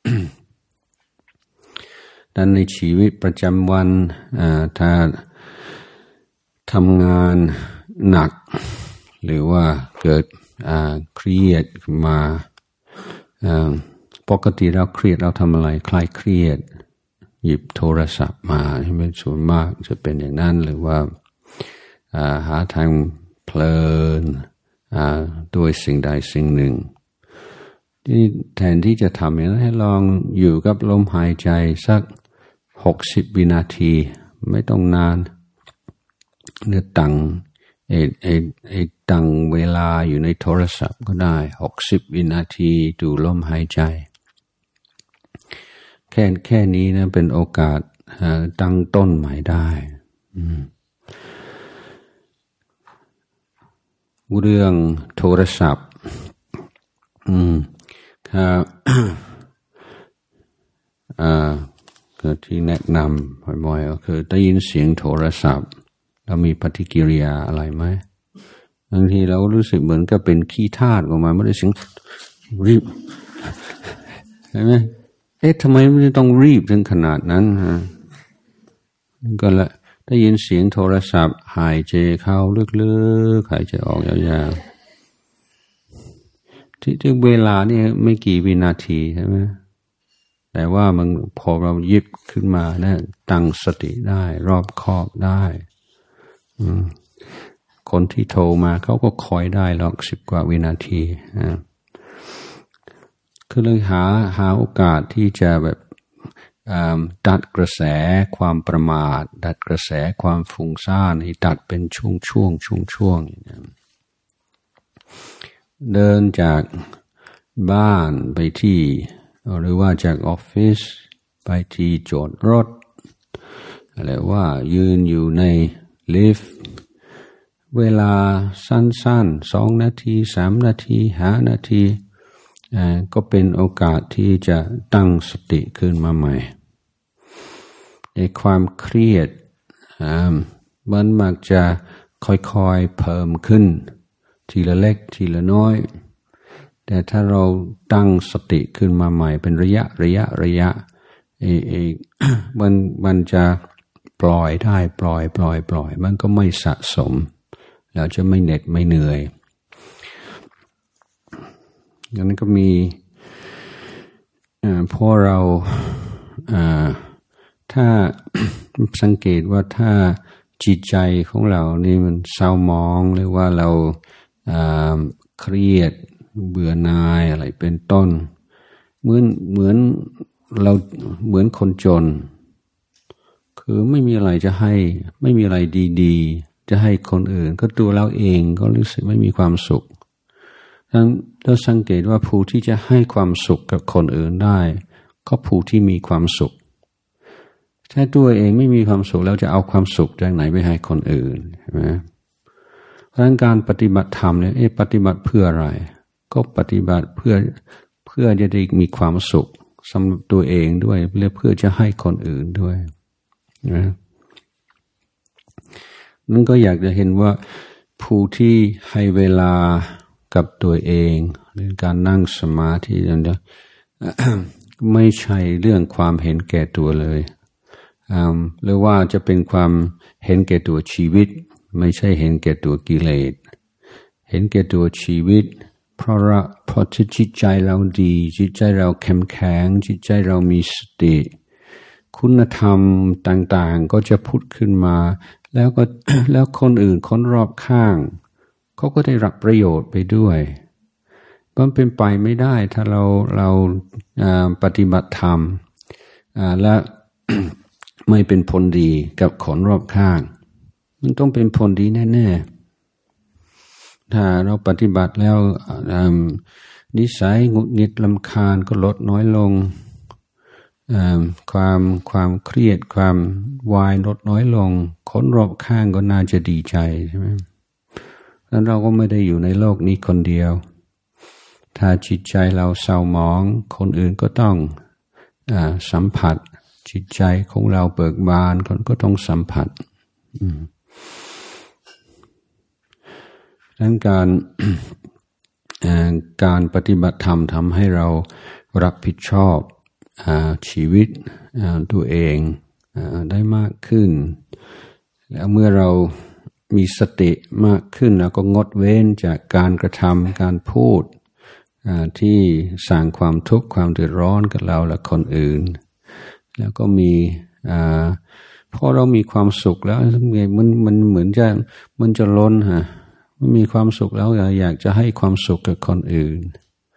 ดังในชีวิตประจำวันถ้าทำงานหนักหรือว่าเกิดเครียดมาปกติเราเครียดเราทำอะไรคลายเครียดหยิบโทรศัพท์มาที่เป็นส่วนมากจะเป็นอย่างนั้นหรือว่าหาทางเพลินด้วยสิ่งใดสิ่งหนึ่งที่แทนที่จะทำอย่างนั้นให้ลองอยู่กับลมหายใจสัก60 วินาทีไม่ต้องนานหรือตั้งตั้งเวลาอยู่ในโทรศัพท์ก็ได้60 วินาทีดูลมหายใจแค่นี้นะเป็นโอกาสตั้งต้นใหม่ได้เรื่องโทรศัพท์ที่แนะนำบ่อยๆก็คือได้ยินเสียงโทรศัพท์แล้วมีปฏิกิริยาอะไรไหมบางทีเรารู้สึกเหมือนกับเป็นขี้ทาสออกมาไม่ได้เสียงรีบใช่ไหมทำไมไม่ต้องรีบถึงขนาดนั้นฮะก็ละได้ยินเสียงโทรศัพท์หายใจเข้าลึกๆหายใจออกยาวๆที่เวลานี่ไม่กี่วินาทีใช่ไหมแต่ว่ามันพอเรายึดขึ้นมานะตั้งสติได้รอบคอบได้คนที่โทรมาเขาก็คอยได้หรอก10 กว่าวินาทีคือเลยหาโอกาสที่จะแบบดัดกระแสความประมาทดัดกระแสความฟุ้งซ่านให้ดัดเป็นช่วงเดินจากบ้านไปที่หรือว่าจากออฟฟิศไปที่จอดรถหรือว่ายืนอยู่ในลิฟต์เวลาสั้นๆ2 นาที3 นาที5 นาทีก็เป็นโอกาสที่จะตั้งสติขึ้นมาใหม่ความเครียดมันมักจะค่อยๆเพิ่มขึ้นทีละเล็กทีละน้อยแต่ถ้าเราตั้งสติขึ้นมาใหม่เป็นระยะมันจะปล่อยได้ปล่อยมันก็ไม่สะสมแล้วจะไม่เหน็ดไม่เหนื่อยงั้นก็มีพอเราถ้าสังเกตว่าถ้าจิตใจของเรานี่มันเศร้าหมองหรือว่าเราเครียดเบื่อหน่ายอะไรเป็นต้นเหมือนเราเหมือนคนจนคือไม่มีอะไรจะให้ไม่มีอะไรดีๆจะให้คนอื่นก็ตัวเราเองก็รู้สึกไม่มีความสุขเราสังเกตว่าผู้ที่จะให้ความสุขกับคนอื่นได้ก็ผู้ที่มีความสุขถ้าตัวเองไม่มีความสุขแล้วจะเอาความสุขจากไหนไปให้คนอื่นใช่ไหมเพราะฉะนั้นการปฏิบัติธรรมเนี่ยปฏิบัติเพื่ออะไรก็ปฏิบัติเพื่อจะได้มีความสุขสำหรับตัวเองด้วยและเพื่อจะให้คนอื่นด้วยนะนั่นก็อยากจะเห็นว่าผู้ที่ให้เวลากับตัวเองหรือการนั่งสมาธิเนี่ยไม่ใช่เรื่องความเห็นแก่ตัวเลยหรือว่าจะเป็นความเห็นแก่ตัวชีวิตไม่ใช่เห็นแก่ตัวกิเลสเห็นแก่ตัวชีวิตเพราะจิตใจเราดีจิตใจเราเข้มแข็งจิตใจเรามีสติคุณธรรมต่างๆก็จะพุทธขึ้นมาแล้วคนอื่นคนรอบข้างเขาก็ได้รับประโยชน์ไปด้วยมันเป็นไปไม่ได้ถ้าเราปฏิบัติธรรมและ ไม่เป็นผลดีกับคนรอบข้างมันต้องเป็นผลดีแน่ๆถ้าเราปฏิบัติแล้วนิสัยหงุดหงิดรำคาญก็ลดน้อยลงความเครียดความวายลดน้อยลงคนรอบข้างก็น่าจะดีใจใช่ไหมแล้วเราก็ไม่ได้อยู่ในโลกนี้คนเดียวถ้าจิตใจเราเศร้าหมองคนอื่นก็ต้องสัมผัสจิตใจของเราเบิกบานคนก็ต้องสัมผัสดังนั้นการปฏิบัติธรรมทำให้เรารับผิดชอบชีวิตตัวเองได้มากขึ้นแล้วเมื่อเรามีสติมากขึ้นแล้วก็งดเว้นจากการกระทำการพูดที่สร้างความทุกข์ความเดือดร้อนกับเราและคนอื่นแล้วก็มีพอเรามีความสุขแล้วมันเหมือนมันจะล้นมันมีความสุขแล้วอยากจะให้ความสุขกับคนอื่น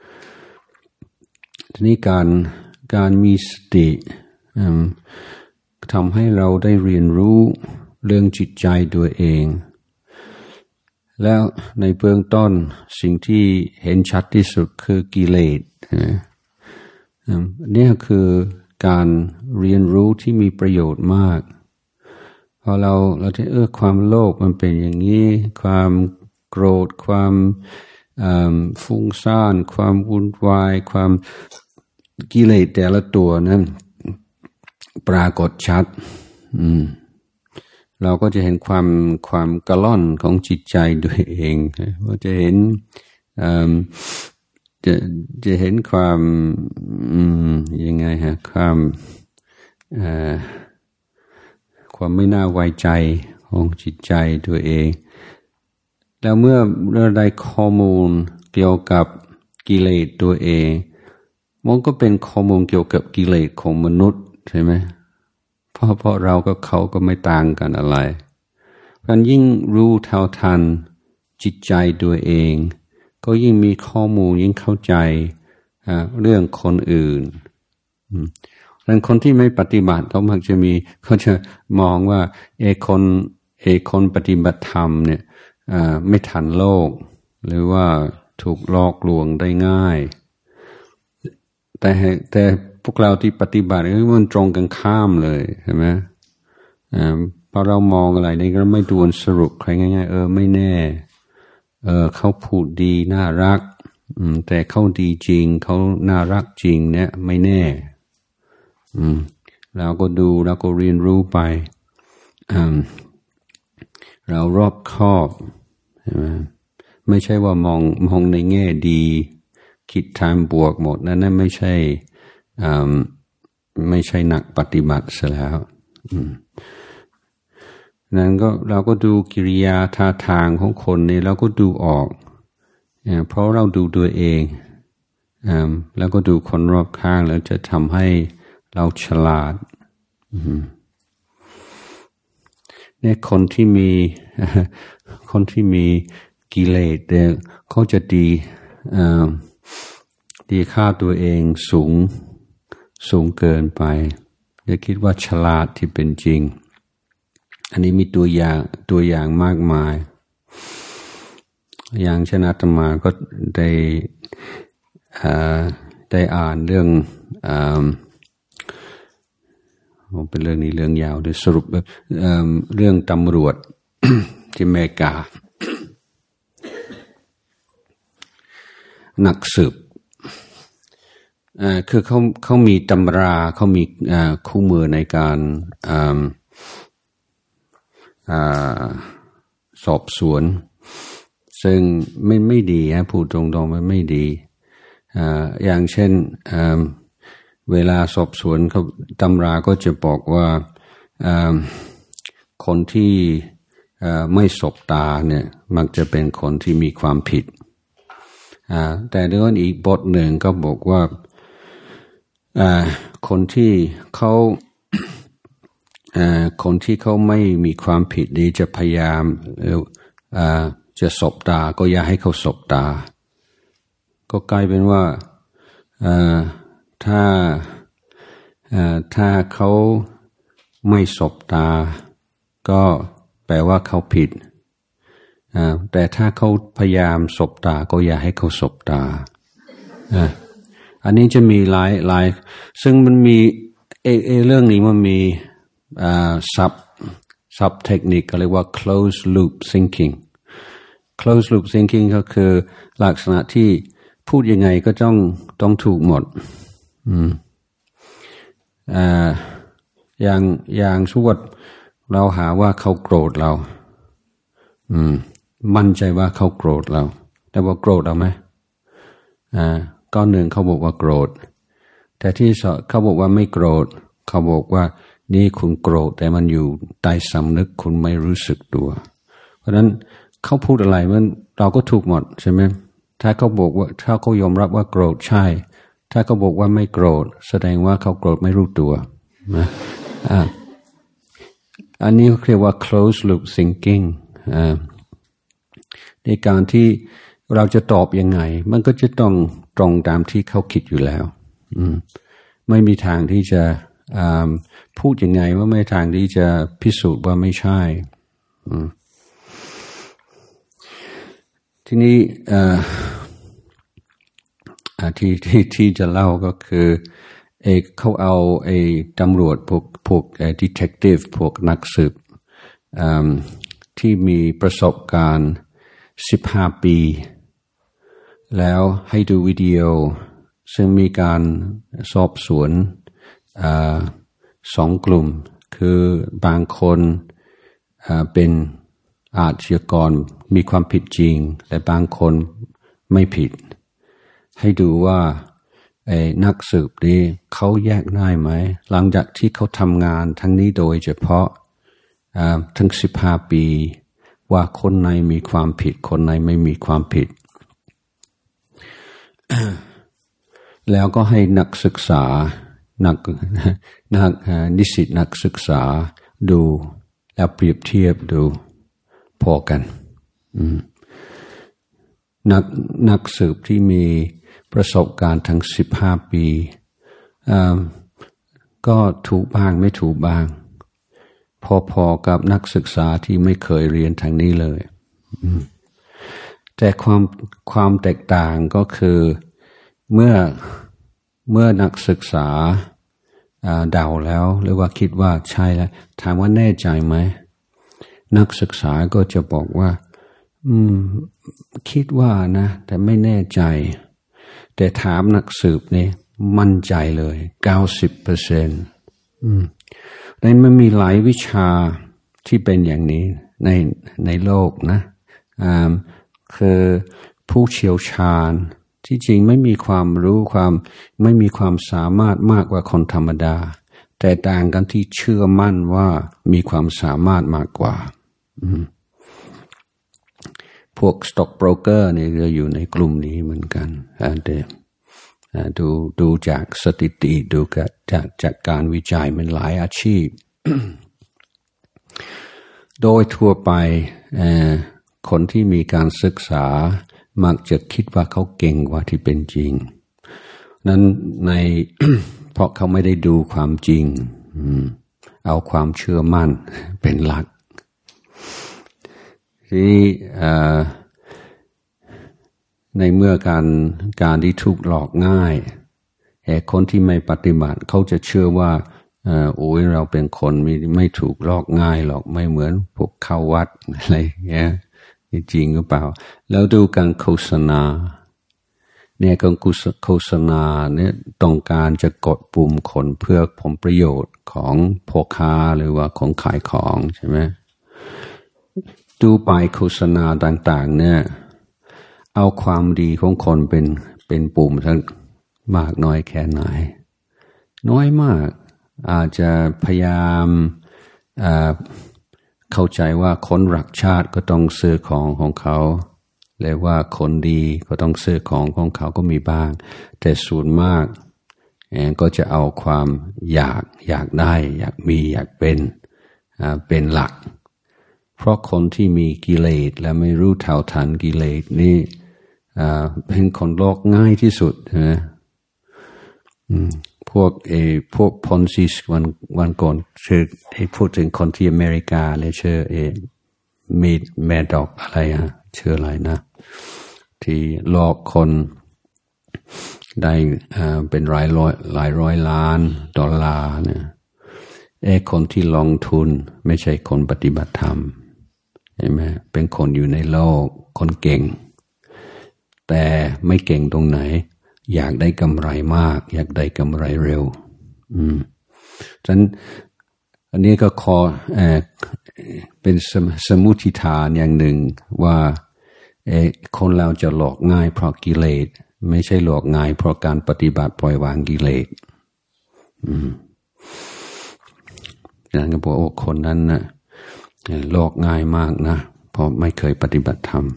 ทีนี้การมีสติทำให้เราได้เรียนรู้เรื่องจิตใจตัวเองแล้วในเบื้องต้นสิ่งที่เห็นชัดที่สุดคือกิเลสเนี่ยคือการเรียนรู้ที่มีประโยชน์มากพอเราจะความโลภมันเป็นอย่างนี้ความโกรธความฟุ้งซ่านความวุ่นวายความกิเลสแต่ละตัวนั้นปรากฏชัดเราก็จะเห็นความกระล่อนของจิตใจด้วยเองว่าจะเห็นจะเห็นความยังไงฮะความไม่น่าไว้ใจของจิตใจตัวเองแล้วเมื่อเราได้ข้อมูลเกี่ยวกับกิเลสตัวเองมันก็เป็นข้อมูลเกี่ยวกับกิเลสของมนุษย์ใช่ไหมเพราะเรากับเขาก็ไม่ต่างกันอะไรการยิ่งรู้เท่าทันจิตใจตัวเองก็ยิ่งมีข้อมูลยิ่งเข้าใจเรื่องคนอื่นดังนั้นคนที่ไม่ปฏิบัติเขามักจะมองว่าคนปฏิบัติธรรมเนี่ยไม่ทันโลกหรือว่าถูกหลอกลวงได้ง่ายแต่พวกเราที่ปฏิบัติมันตรงกันข้ามเลยใช่ไหมพอเรามองอะไรนี่ก็ไม่ด่วนสรุปใครง่ายๆไม่แน่เขาพูดดีน่ารักแต่เขาดีจริงเขาน่ารักจริงเนี่ยไม่แน่เราก็ดูเราก็เรียนรู้ไปเรารอบคอบใช่ไหมไม่ใช่ว่ามองในแง่ดีคิดทางบวกหมดนั่นไม่ใช่นักปฏิบัติซะแล้วนั้นก็เราก็ดูกิริยาท่าทางของคนนี่เราก็ดูออกเพราะเราดูตัวเองแล้วก็ดูคนรอบข้างแล้วจะทำให้เราฉลาดเนี่ยคนที่มีกิเลสเนี่ยเขาจะดีค่าตัวเองสูงเกินไปจะคิดว่าฉลาดที่เป็นจริงอันนี้มีตัวอย่างมากมายอย่างเช่นอาตมาก็ได้อ่านเรื่องเป็นเรื่องนี้เรื่องยาวโดยสรุปเรื่องตำรวจ ที่อเมริกา นักสืบคือเขามีตำราเขามีคู่มือในการสอบสวนซึ่งไม่ดีพูดตรงๆมันไม่ดีอย่างเช่นเวลาสอบสวนเขาตำราก็จะบอกว่าคนที่ไม่สบตาเนี่ยมักจะเป็นคนที่มีความผิดแต่เรื่องอีกบทหนึ่งก็บอกว่าคนที่เขาไม่มีความผิดนี้จะพยายามจะสบตาก็อย่าให้เขาสบตาก็กลายเป็นว่าถ้าเขาไม่สบตาก็แปลว่าเขาผิดแต่ถ้าเขาพยายามสบตาก็อย่าให้เขาสบตาอันนี้จะมีหลายซึ่งมันมีเรื่องนี้มันมีซับเทคนิคก็เรียกว่า closed loop thinking closed loop thinking ก็คือลักษณะที่พูดยังไงก็ต้องถูกหมดอย่างสมมุติเราหาว่าเขาโกรธเรามั่นใจว่าเขาโกรธเราแต่ว่าโกรธเราไหมก้อนหนึ่งเขาบอกว่าโกรธแต่ที่สองเขาบอกว่าไม่โกรธเขาบอกว่านี่คุณโกรธแต่มันอยู่ใต้สำนึกคุณไม่รู้สึกตัวเพราะฉะนั้นเขาพูดอะไรมันเราก็ถูกหมดใช่ไหมถ้าเขาบอกว่าถ้าเขายอมรับว่าโกรธใช่ถ้าเขาบอกว่าไม่โกรธแสดงว่าเขาโกรธไม่รู้ตัวนะอันนี้เรียกว่า closed loop thinking ในการที่เราจะตอบยังไงมันก็จะต้องตรงตามที่เขาคิดอยู่แล้วไม่มีทางที่จะพูดยังไงว่าไม่ทางที่จะพิสูจน์ว่าไม่ใช่ทีนี้ที่จะเล่าก็คือเขาเอาตำรวจพวกdetective พวกนักสืบที่มีประสบการณ์15 ปีแล้วให้ดูวิดีโอซึ่งมีการสอบสวน2 กลุ่มคือบางคนเป็นอาชญากรมีความผิดจริงและบางคนไม่ผิดให้ดูว่านักสืบนี้เขาแยกได้ไหมหลังจากที่เขาทำงานทั้งนี้โดยเฉพาะทั้ง15 ปีว่าคนไหนมีความผิดคนไหนไม่มีความผิด แล้วก็ให้นักศึกษานิสิตนักศึกษาดูแล้วเปรียบเทียบดูพอกันนักสืบที่มีประสบการณ์ทั้ง15 ปีก็ถูกบ้างไม่ถูกบ้างพอๆกับนักศึกษาที่ไม่เคยเรียนทางนี้เลยแต่ความแตกต่างก็คือเมื่อนักศึกษาเดาแล้วหรือว่าคิดว่าใช่แล้วถามว่าแน่ใจไหมนักศึกษาก็จะบอกว่าคิดว่านะแต่ไม่แน่ใจแต่ถามนักสืบนี่มั่นใจเลย 90% นั้นมันมีหลายวิชาที่เป็นอย่างนี้ในโลกนะคือผู้เชี่ยวชาญที่จริงไม่มีความรู้ไม่มีความสามารถมากกว่าคนธรรมดาแต่ต่างกันที่เชื่อมั่นว่ามีความสามารถมากกว่าพวก stock broker นี่ก็อยู่ในกลุ่มนี้เหมือนกันดูจากสถิติดูจากการวิจัยมันหลายอาชีพ โดยทั่วไปคนที่มีการศึกษามักจะคิดว่าเขาเก่งกว่าที่เป็นจริงนั้นเพราะเขาไม่ได้ดูความจริงเอาความเชื่อมั่นเป็นหลักที่ในเมื่อการที่ถูกหลอกง่ายคนที่ไม่ปฏิบัติเขาจะเชื่อว่าโอ้ยเราเป็นคนไม่ถูกหลอกง่ายหรอกไม่เหมือนพวกเข้าวัดอะไรเงี้ยจริงหรือเปล่าแล้วดูการโฆษณาเนี่ยการโฆษณาเนี่ยต้องการจะกดปุ่มคนเพื่อผลประโยชน์ของพ่อค้าหรือว่าของขายของใช่ไหมดูไปโฆษณาต่างๆเนี่ยเอาความดีของคนเป็นปุ่มสักมากน้อยแค่ไหนน้อยมากอาจจะพยายามเข้าใจว่าคนรักชาติก็ต้องซื้อของเขาและว่าคนดีก็ต้องซื้อของเขาก็มีบ้างแต่ส่วนมากก็จะเอาความอยากได้อยากมีอยากเป็นหลักเพราะคนที่มีกิเลสและไม่รู้เท่าทันกิเลสนี่เป็นคนโลกง่ายที่สุดนะพวกพอนซิสวันก่อนชื่อพูดถึงคนที่อเมริกาเลยชื่อแมดด็อกอะไรชื่ออะไรนะที่หลอกคนได้เป็นหลายร้อยล้านดอลลาร์เนี่ยคนที่ลงทุนไม่ใช่คนปฏิบัติธรรมเห็นไหมเป็นคนอยู่ในโลกคนเก่งแต่ไม่เก่งตรงไหนอยากได้กำไรมากอยากได้กำไรเร็วฉะนั้นอันนี้ก็เป็นสมมุติฐานอย่างหนึ่งว่าคนเราจะหลอกง่ายเพราะกิเลสไม่ใช่หลอกง่ายเพราะการปฏิบัติปล่อยวางกิเลสนั่นก็บอกว่าคนนั้นนะหลอกง่ายมากนะเพราะไม่เคยปฏิบัติธรรม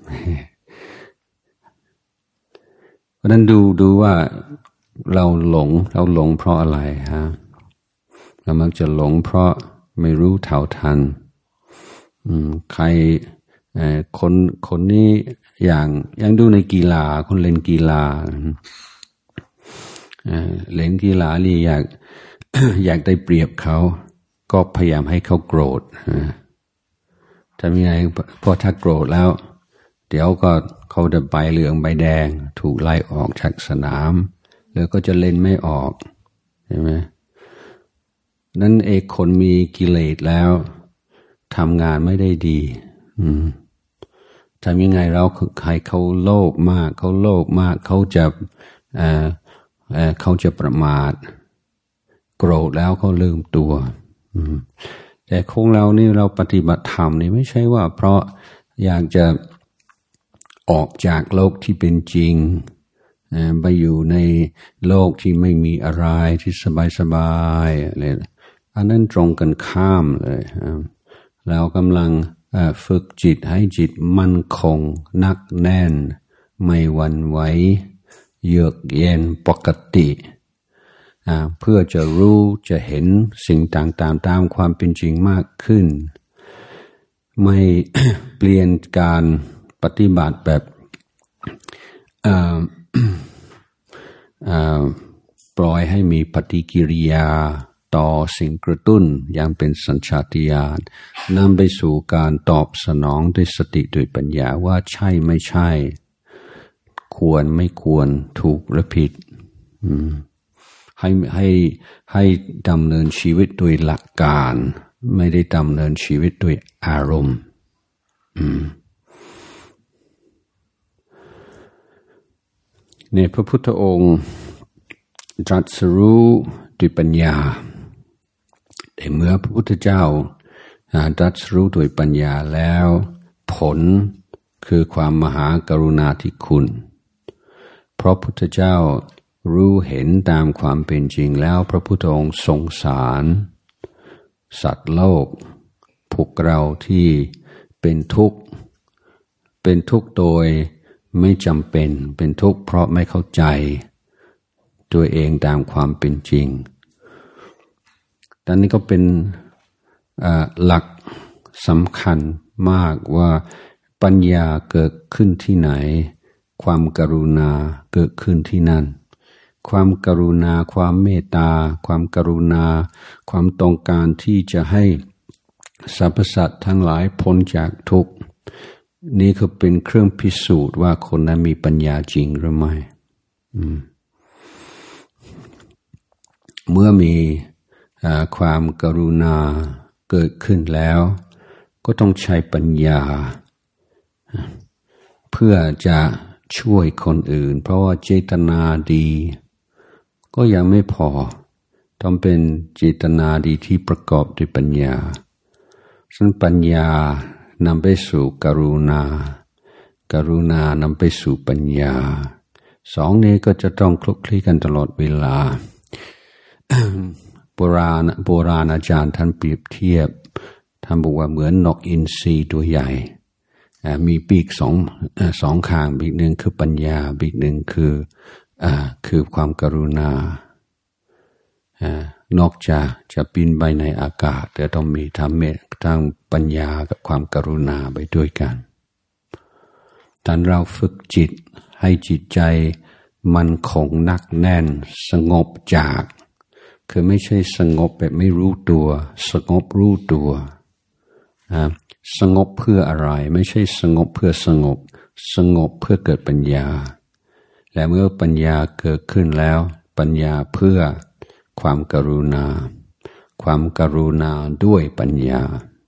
เพราะนั้นดูว่าเราหลงเพราะอะไรฮะเรามักจะหลงเพราะไม่รู้เท่าทันใครคนนี้อย่างดูในกีฬาคนเล่นกีฬาเล่นกีฬานี่อยากอยากได้เปรียบเขาก็พยายามให้เขาโกรธทำยังไงพอถ้าโกรธแล้วเดี๋ยวก็เขาจะใบเหลืองใบแดงถูกไล่ออกจากสนามแล้วก็จะเล่นไม่ออกใช่ไหมนั้นคนมีกิเลสแล้วทำงานไม่ได้ดีทำยังไงเราใครเขาโลภมากเขาจะประมาทโกรธแล้วเขาลืมตัวแต่ของเรานี่เราปฏิบัติธรรมนี่ไม่ใช่ว่าเพราะอยากจะออกจากโลกที่เป็นจริงไปอยู่ในโลกที่ไม่มีอะไรที่สบายๆอะไรอันนั้นตรงกันข้ามเลยเรากำลังฝึกจิตให้จิตมั่นคงนักแน่นไม่หวั่นไหวเยือกเย็นปกติเพื่อจะรู้จะเห็นสิ่งต่างๆตามความเป็นจริงมากขึ้นไม่ เปลี่ยนการปฏิบัติแบบปล่อยให้มีปฏิกิริยาต่อสิ่งกระตุ้นอย่างเป็นสัญชาตญาณนำไปสู่การตอบสนองด้วยสติด้วยปัญญาว่าใช่ไม่ใช่ควรไม่ควรถูกหรือผิดให้ดำเนินชีวิตโดยหลักการไม่ได้ดำเนินชีวิตโดยอารมณ์เนี่ยพระพุทธองค์ตรัสรู้ด้วยปัญญาแต่เมื่อพระพุทธเจ้าตรัสรู้ด้วยปัญญาแล้วผลคือความมหากรุณาธิคุณเพราะพุทธเจ้ารู้เห็นตามความเป็นจริงแล้วพระพุทธองค์สงสารสัตว์โลกพวกเราที่เป็นทุกข์โดยไม่จำเป็นทุกข์เพราะไม่เข้าใจตัวเองตามความเป็นจริงดังนี้ก็เป็นหลักสำคัญมากว่าปัญญาเกิดขึ้นที่ไหนความกรุณาเกิดขึ้นที่นั่นความกรุณาความเมตตาความกรุณาความต้องการที่จะให้สรรพสัตว์ทั้งหลายพ้นจากทุกข์นี่คือเป็นเครื่องพิสูจน์ว่าคนนั้นมีปัญญาจริงหรือไม่เมื่อมีความกรุณาเกิดขึ้นแล้วก็ต้องใช้ปัญญาเพื่อจะช่วยคนอื่นเพราะว่าเจตนาดีก็ยังไม่พอต้องเป็นเจตนาดีที่ประกอบด้วยปัญญาซึ่งปัญญานำไปสู่กรุณานำไปสู่ปัญญาสองนี้ก็จะต้องคลุกคลีกันตลอดเวลา โบราณอาจารย์ท่านเปรียบเทียบท่านบอกว่าเหมือนนกอินทรีตัวใหญ่มีปีกสองข้างปีกหนึ่งคือปัญญาปีกหนึ่งคือความกรุณานอกจากจะบินไปในอากาศแต่ต้องมีทั้งปัญญากับความกรุณาไปด้วยกันตอนเราฝึกจิตให้จิตใจมันคงนักแน่นสงบจากคือไม่ใช่สงบแบบไม่รู้ตัวสงบรู้ตัวสงบเพื่ออะไรไม่ใช่สงบเพื่อสงบเพื่อเกิดปัญญาและเมื่อปัญญาเกิดขึ้นแล้วปัญญาเพื่อความกรุณาด้วยปัญญา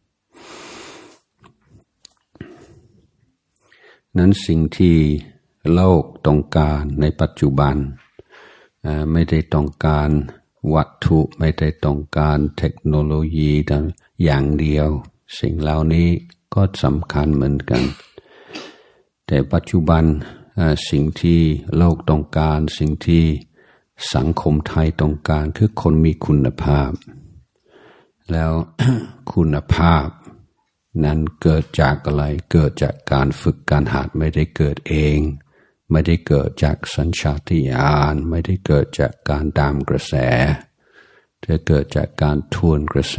นั้นสิ่งที่โลกต้องการในปัจจุบันไม่ได้ต้องการวัตถุไม่ได้ต้องการเทคโนโลยีอย่างเดียวสิ่งเหล่านี้ก็สำคัญเหมือนกันแต่ปัจจุบันสิ่งที่โลกต้องการสิ่งที่สังคมไทยต้องการคือคนมีคุณภาพแล้ว คุณภาพนั้นเกิดจากอะไรเกิดจากการฝึกการหัดไม่ได้เกิดเองไม่ได้เกิดจากสัญชาตญาณไม่ได้เกิดจากการตามกระแสแต่เกิดจากการทวนกระแส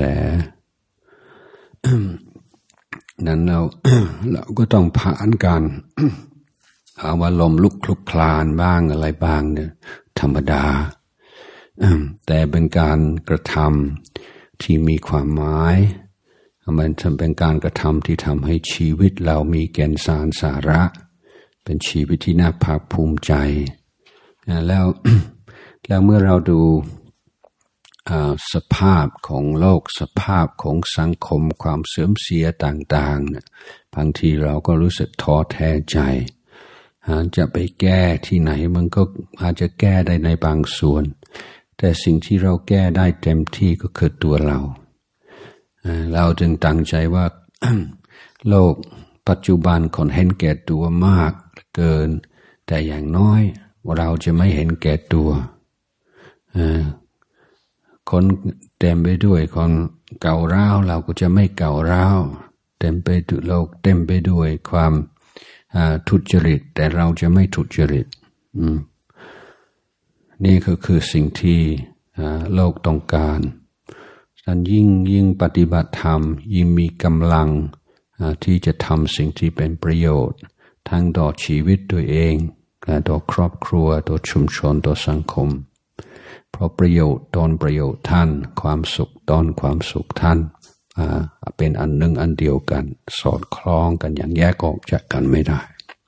นั้นเราก็ต้องผ่านการ เอาว่าลมลุกคลุกคลานบ้างอะไรบ้างเนี่ยธรรมดาแต่เป็นการกระทำที่มีความหมายมันเป็นการกระทำที่ทำให้ชีวิตเรามีแก่นสารสาระเป็นชีวิตที่น่าภาคภูมิใจแล้ว แล้วเมื่อเราดูสภาพของโลกสภาพของสังคมความเสื่อมเสียต่างๆเนี่ยบางทีเราก็รู้สึกท้อแท้ใจจะไปแก้ที่ไหนมันก็อาจจะแก้ได้ในบางส่วนแต่สิ่งที่เราแก้ได้เต็มที่ก็คือตัวเราจึงตั้งใจว่า โลกปัจจุบันคนเห็นแก่ตัวมากเกินแต่อย่างน้อยเราจะไม่เห็นแก่ตัวคนเต็มไปด้วยคนเก่าร้าวเราก็จะไม่เก่าร้าวเต็มไปด้วยโลกเต็มไปด้วยความทุจริตแต่เราจะไม่ทุจริตนี่ก็คือสิ่งที่โลกต้องการฉะนั้นยิ่งปฏิบัติธรรมยิ่งมีกำลังที่จะทำสิ่งที่เป็นประโยชน์ทั้งต่อชีวิตตัวเองต่อครอบครัวต่อชุมชนต่อสังคมเพราะประโยชน์ตอนประโยชน์ท่านความสุขตอนความสุขท่านเป็นอันหนึ่งอันเดียวกันสอดคล้องกันอย่างแยกออกจากกันไม่ได้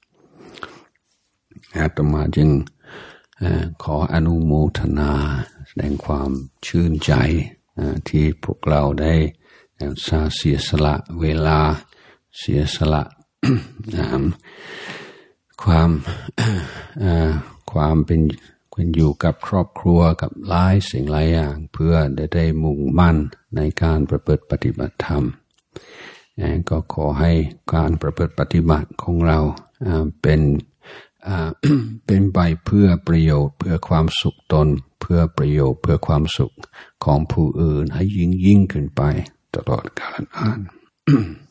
อาตมาจึงขออนุโมทนาแสดงความชื่นใจที่พวกเราได้เสียสละเวลาเสียสละ ความเป็นอยู่กับครอบครัวกับหลายสิ่งหลายอย่างเพื่อได้มุ่งมั่นในการประพฤติปฏิบัติธรรมก็ขอให้การประพฤติปฏิบัติของเราเป็นไปเพื่อประโยชน์เพื่อความสุขตนเพื่อประโยชน์เพื่อความสุขของผู้อื่นให้ยิ่งขึ้นไปตลอดกาลนาน